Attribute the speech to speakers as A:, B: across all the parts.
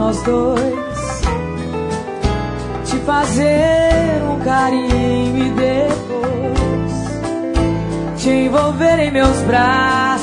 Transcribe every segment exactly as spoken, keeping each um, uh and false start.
A: nós dois, te fazer um carinho e depois te envolver em meus braços.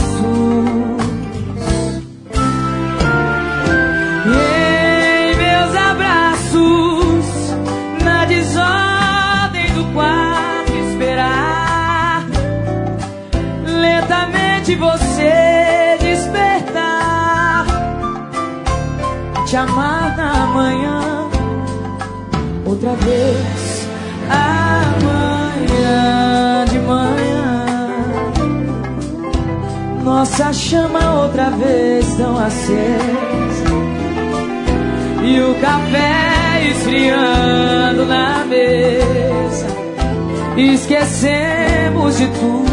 A: E em meus abraços, na desordem do quarto esperar lentamente você despertar, te amar na manhã outra vez, amanhã de manhã, nossa chama outra vez tão acesa, e o café esfriando na mesa, esquecemos de tudo.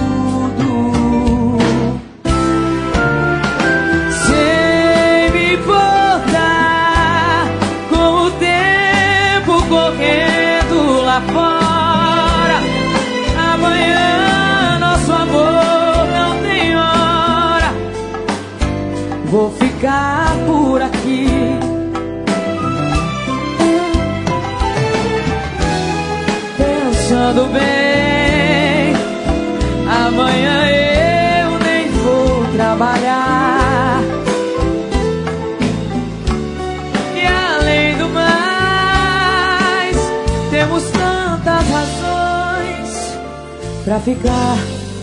A: Sem me importar com o tempo correndo lá fora, amanhã nosso amor não tem hora. Vou ficar por aqui, pensando bem, amanhã eu nem vou trabalhar. E além do mais, temos tantas razões pra ficar.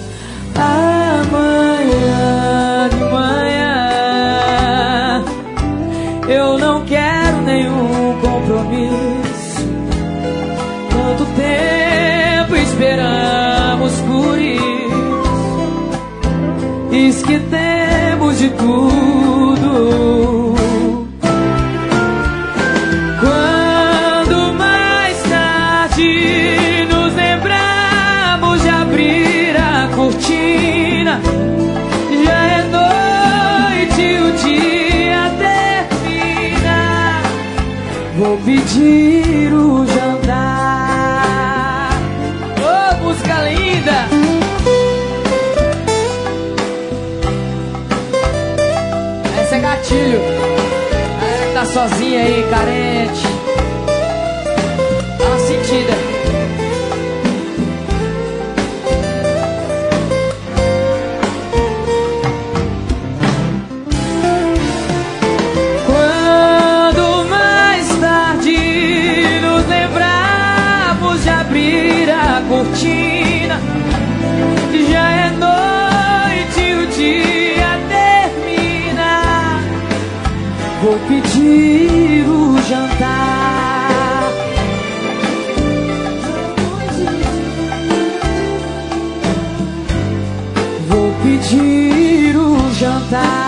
A: Amanhã de manhã eu não quero nenhum compromisso. Tanto tempo esperamos por isso, esquecemos de tudo. Quando mais tarde nos lembramos de abrir a cortina, já é noite e o dia termina. Vou pedir o jantar. Ô, música linda! Essa é gatilho. A galera que tá sozinha aí, carente, dá uma sentida. Quando mais tarde nos lembrarmos de abrir a cortina, já é noite e o dia termina. Vou pedir o jantar. Vou pedir o jantar.